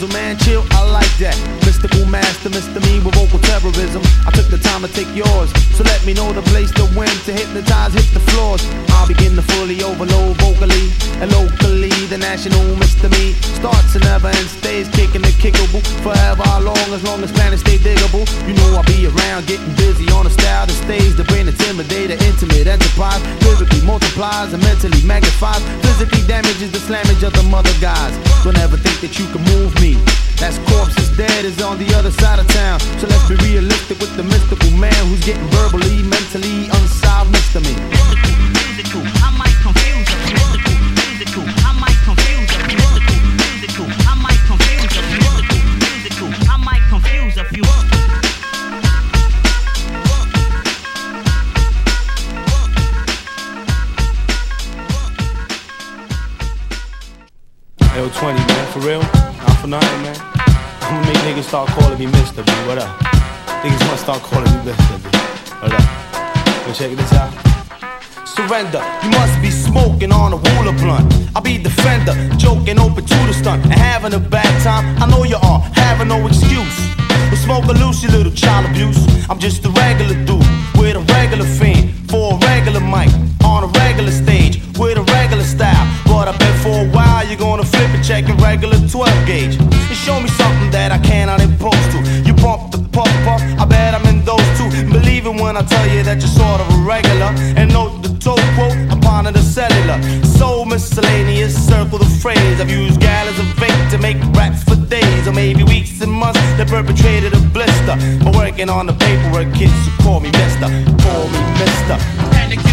razzle, man, chill, I like that. Mystical master, Mr. Me with vocal terrorism. I took the time to take yours, so let me know the place to win. To hypnotize, hit the floors. I'll begin to fully overload vocally and locally. The national Mr. Me starts and never and stays kicking the kickable forever, as long as planets stay diggable. You know I'll be around, getting busy on a style that stays. The brain intimidator, intimate enterprise. Lyrically multiplies and mentally magnifies. Physically damages the slammage of the mother guys. Don't ever think that you can move me. That's corpse is dead, is on the other side of town. So let's be realistic with the mystical man who's getting verbally, mentally unsolved Mr. Me. Mystical, musical, I might confuse you. Mystical, musical, I might confuse you. Mystical, musical, I might confuse you. Mystical, musical, I might confuse a few. Yo, 20, man, for real? Not for nothing, man. I'ma make niggas start calling me Mr. B, what up? Niggas wanna start calling me Mr. B, what up? Yo, check this out. Surrender, you must be smoking on a Wooler blunt. I'll be defender, joking open to the stunt. And having a bad time, I know you are, having no excuse. But smoke a loose, you little child abuse. I'm just a regular dude, with a regular fiend. For a regular mic, on a regular stage, with a regular style. But I bet for a while you're gonna flip and check a regular 12 gauge. And show me something that I cannot impose to. You bump the puff, I bet I'm in those two. Believe it when I tell you that you're sort of a regular. And note the toe quote upon the cellular. So miscellaneous, circle the phrase. I've used gal as a bait to make raps for days, or maybe weeks and months that perpetrated a blister. But working on the paperwork, kids who call me mister, call me mister.